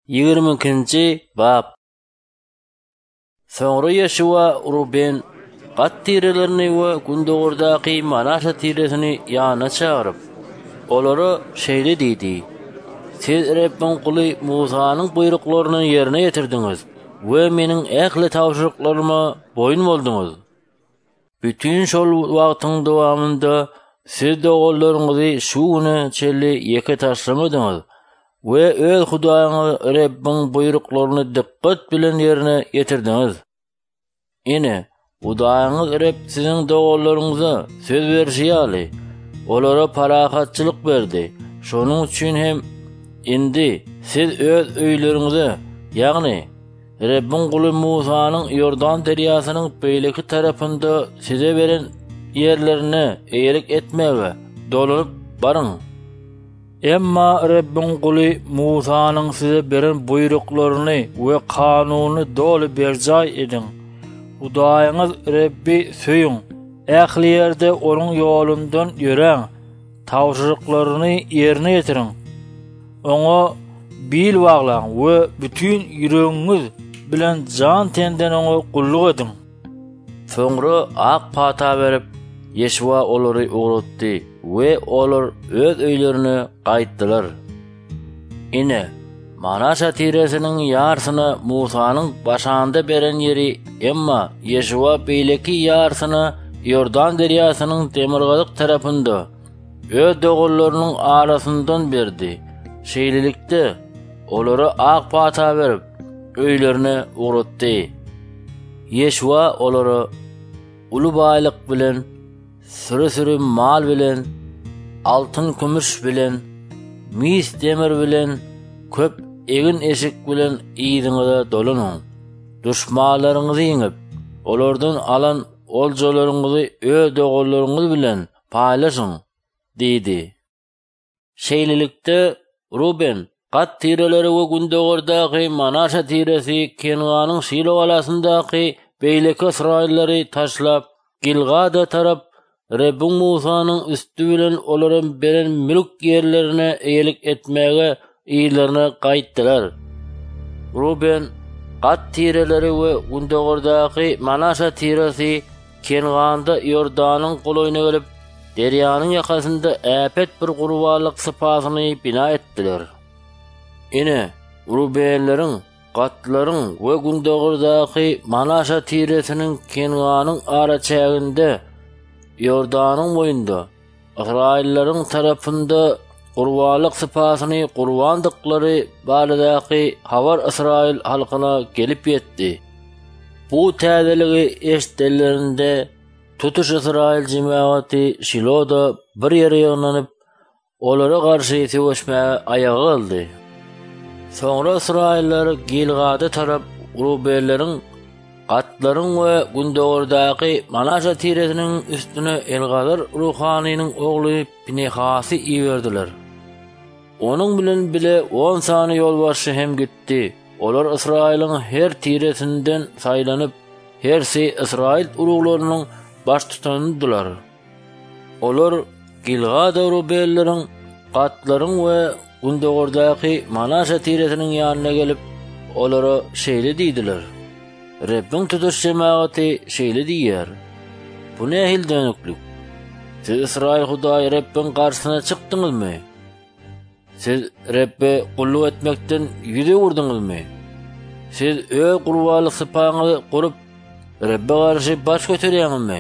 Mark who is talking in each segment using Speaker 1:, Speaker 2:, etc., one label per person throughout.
Speaker 1: 20-nji bab. Soňra Ýeşua Ruben gat tirelerini we gündogurdaky Manasha tiresini ýanyna çagyryp, olara şeýle diýdi: "Siz Rabbiň guly Musanyň buyruklaryny ýerine ýetirdiňiz we meniň ähli tawşyryklaryma boýun bolduňyz. Bütün şol wagtyň dowamynda siz dogularyňyzy şu güne çelli ýeke taşlamadyňyz we öz Hudaýyňyz Rabbiň buyruklaryny dikkat bilen ýerine ýetirdiňiz. Ine Hudaýyňyz Rabb siziň dogularyňyza söz berýärli, olara parahatçylyk berdi. Şonuň üçin hem indi siz öz öýleriňize, ýagny Rabbiň guly Musanyň Ýordan derýasynyň beýleki tarapynda size beren ýerlerine eýelik etmäge dolanyp barıň. Emma Rabbiň guly Musanyň size beren buyruklaryny we kanuny doly berjay ediň. Hudaýyňyz Rabbi söýüň, ähli ýerde onuň ýolundan ýöreň, tawşyryklaryny ýerine ýetiriň. Oňa bil baglaň we bütün ýüregiňiz bilen jan tenden oňa gulluk ediň." Soňra ak pata berip Ýeşua olary ugrutdy we olar öz öýlerine gaýtdylar. Ine Manasha tiresiniň ýarsyna Musanyň başanda beren ýeri, emma Ýeşua beýleki ýarsyna Ýordan derýasynyň demirgazyk tarapynda öz dogularynyň arasyndan berdi. Şeýlelikde olara ak pata berip öýlerine ugrutdy. Ýeşua olara uly baýlyk bilen, sürü mal bilen, altyn kümüş bilen, mis demir bilen, köp egin eşik bilen ýygyňyza dolanyň. Düşmanlaryňyzy ýeňip, olardan alan oljalaryňyzy öz dogularyňyz bilen paýlaşyň, diýdi. Şeýlelikde Ruben gat tireleri we gündogurdaky Manasha tiresi Kenanyň Şilo galasyndaky beýleki Israilleri taşlap Gilgada tarap Rabbiň Musanyň üstü bilen olaryň beren mülk ýerlerine eýelik etmäge ýerlerine gaýtdylar. Ruben gat tireleri we gündogurdaky Manasha tiresi Kenanda Ýordanyň goloýuna gelip derýanyň ýakasynda äpet bir gurbalyk sypatyny bina etdiler. Ine Rubenleriň, Gatlaryň we gündogurdaky Manasha tiresiniň Kenanyň araçagynda Ýordanyň boýunda Israilliň tarapynda gurbalyk sypatyny gurbandyklary baradaky habar Israil halkyna gelip ýetdi. Bu täzeligi eşitdilerinde tutuş Israil jemaaty Şiloda bir ýere ýygnanyp olara garşy söwüşmäge ayaga aldy. Soňra Israillar Gilgada tarap Rubenleriň, Gatlaryň we gündogurdaky Manasha tiresiniň üstüne Elgadar ruhanynyň ogly Pinehasy iýerdiler. Onuň bilen bile 10 sany ýolbaşy hem gitdi. Olar Israiliň her tiresinden saýlanyp, hersi Israil uruglarynyň baş tutandylar. Olar Gilgada Rubenleriň, Gatlaryň we gündogurdaky Manasha tiresiniň ýanyna gelip olara şeýle diýdiler: "Rabbiň tutuş jemaaty şeýle diýýär: Bu nähil dönüklük? Siz Israil Hudaý Rabbiň garşysyna çykdyňyzmy? Siz Rabbe gulluk etmekden ýüze gurdyňyzmy? Siz öz gurbalyk sypaňyzy gurup Rabbe garşy baş göterýäňizmi?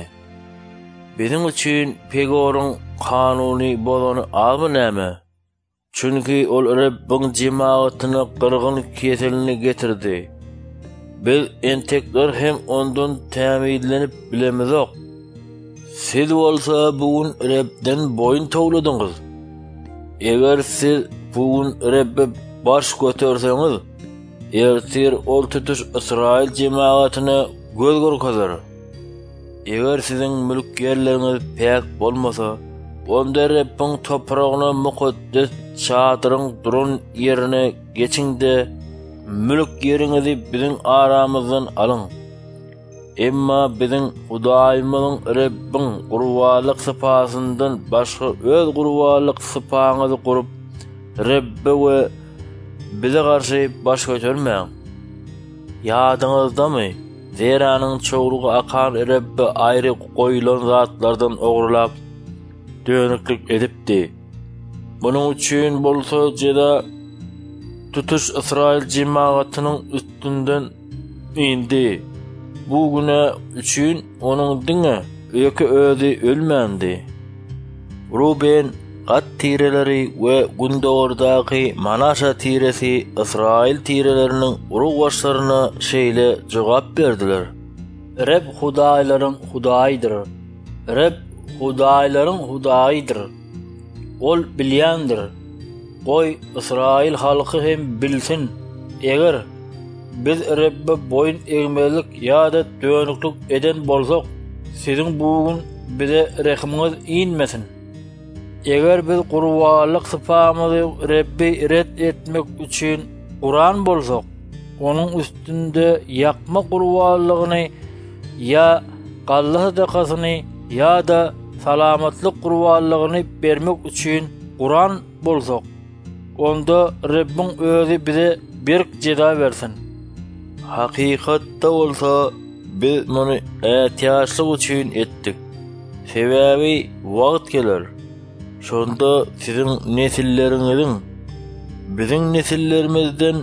Speaker 1: Biziň üçin Pegoryň kanuny bolany almy näme? Çünki ol Rabbiň jemaatyny gyrgyn keselini getirdi. Biz entekler hem ondan tämidlenip bilemizok. Siz bolsa bugün Rabden boyun towladyňyz. Eger siz bugün Rabbe baş göterseňiz, ertir ol tutuş Israil jemaatyna göz gurkazar. Eger siziň mülk ýerleriňiz päk bolmasa, onda Rabbiň topragyna mukaddes çadyryň duran ýerine geçiňde mülk ýeriňizi biziň aramyzdan alyň. Emma biziň Hudaýymyzyň Rabbiň gurbalyk sypatyndan başga öz gurbalyk sypaňyzy gurup Rabbe we bize karşı baş götürmeň. Ýadyňyzdamy? Zeranyň çoğlugy akan Rebbe aýry goýulan zatlardan ogurlap dönüklik edipdi. Bunuň üçin bolsa jeda tutuş Israil jemaatynyň üstünden indi. Bu güne üçin onuň diňe öýke özi ölmändi. Ruben Gad tireleri we gündogordaky Manasha tiresi Israil tireleriniň urug başlaryna şeýle jogap berdiler. Reb hudaýlaryň hudaýdyr. Reb hudaýlaryň hudaýdyr. Ol bilýändir. Goý Israil halky hem bilsin. Eger biz Rebbe boyun egmelik ýa-da dönüklik eden bolsak, siziň bugün bize rehmiňiz inmesin. Eger biz gurbanlyk sypamyzy Rebbe ret etmek üçin Kur'an bolsak, onuň üstünde ýakma gurbanlygyny ýa Allah sadakasyny ýa-da salamatlyk gurbanlygyny bermek üçin Kur'an bolsak, onda Rebbiň özi bize bir jeda bersin. Hakykatda bolsa biz muny ätýaşlyk üçin etdik. Sebäbi wagt geler. Şonda siziň nesilleriňiziň biziň nesillerimizden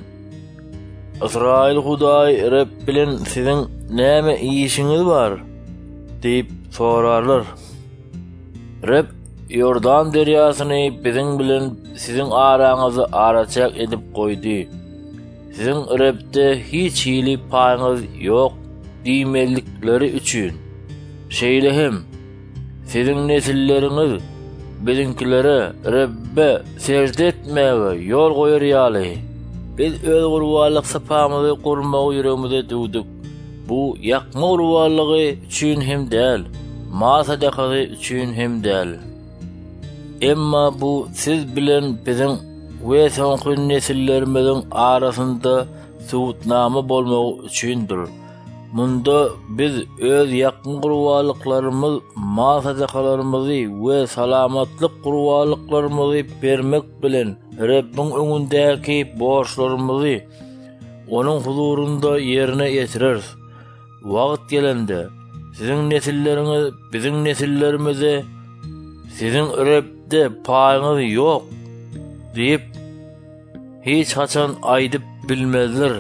Speaker 1: Israil Hudaý Reb bilen siziň näme işiňiz bar diýip sorarlar. Reb Yordan derýasyny biziň bilen siziň araňyzy araçak edip goýdy. Siziň Rebde hiç hili paýňyz ýok diýmelikleri üçin. Şeýle hem siziň nesilleriňiz biziňkilere Rebbe secde etmäge ýol goýarýaly. Biz öz gurbanlyk sypamyzy gurmagy ýüregimizde dugduk. Bu ýakma gurbanlygy üçin hem däl, mal sadakasy üçin hem däl. Emma bu siz bilen biziň we soňky nesillerimiziň arasynda suwutnama bolmagy üçindir. Munda biz öz ýakyn gurbanlyklarymyz, mal sadakalarymyzy we salamatlyk gurbanlyklarymyzy bermek bilen Rebbiň öňündäki borçlarymyzy onuň huzurunda ýerine ýetireriz. Wagt gelende siziň nesilleriňiz biziň nesillerimize siziň Rebde paýňyz ýok diýip hiç haçan aýdyp bilmezler.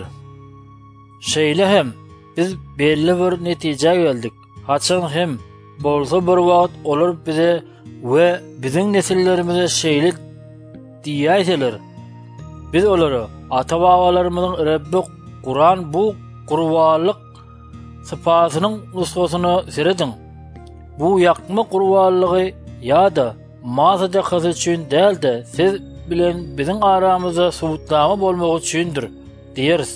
Speaker 1: Şeýle hem biz belli bir netije geldik. Haçan hem bolsa bir wagt olar bize we biziň nesillerimize şeýle diýýärler. Biz olary ata-babalarymyzyň Rebbe Kur'an bu gurbanlyk sypatynyň nusgasyny serediň. Bu ýakma gurbanlygy ýa-da mal sadakasy üçin däl-de siz bilen biziň aramyzda suwutnama bolmagy üçindir diýeriz.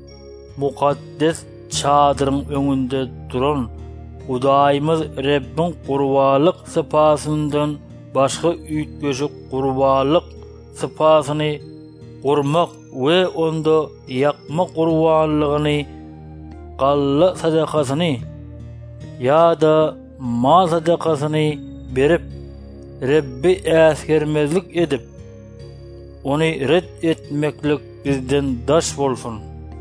Speaker 1: Mukaddes çadyryň öňünde duran Hudaýymyz Rebbiň gurbanlyk sypatyndan başga üýtgeşik gurbanlyk sypatyny gurmak we onda ýakma gurbanlygyny galla sadakasyny ýa-da mal sadakasyny berip Rebbi äsgermezlik edip ony ret etmeklik bizden daş bolsun.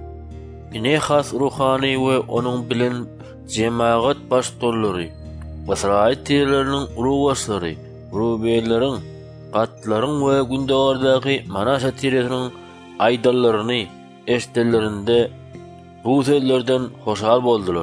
Speaker 1: Ine has ruhani we onuň bilen jemaat başdurlary, Israil tireleriniň uruwaşlary, Rubenleriň, Gadlaryň we gündogordaky Manasha tiresiniň aýdallaryny eşitlerinde bu sözlerden hoşal boldular.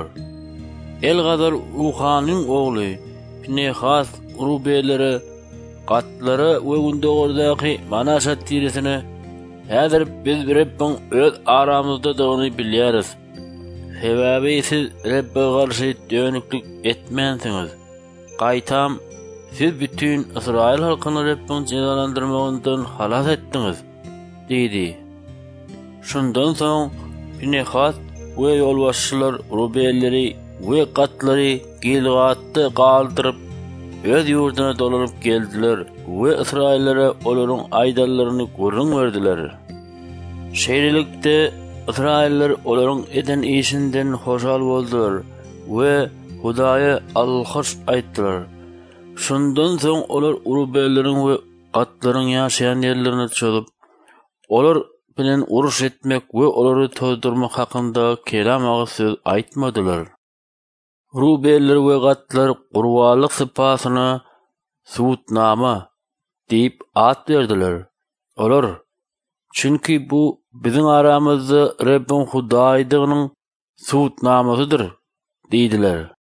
Speaker 1: El gadar ruhanyň ogly, Pinehas Rubenleri, Gadlary we gündogordaky Manasha tiresini häzir biz Rebbiň öz aramyzda dogany bilýäris. Sebäbi siz Rebbe garşy dönüklik etmänsiňiz. Gaýtam siz bütün Israil halkyny Rebbiň jedalandyrmagyndan halas etdiňiz, diýdi. Şundan soň Pinehas we ýolbaşçylar Rubenleri we Gadlary Gilgatda galdyryp öz ýurduna dolanyp geldiler we Israillere olaryň aýdallaryny görüň berdiler. Şeýlelikde Israiller olaryň eden işinden hoşal boldular we Hudaýa alkyş aýtdylar. Şundan soň olar Rubenleriň we Gadlaryň ýaşaýan ýerlerine çöküp, olar bilen uruş etmek we olary tözdürmek hakynda kelamagy söz aýtmadylar. Ruberler we gatlar gurbalyk sypatyna suwutnama diýip at berdiler. Olar çünki bu biziň aramyzda Rabbim Hudaýdygynyň suwutnamasydyr diýdiler.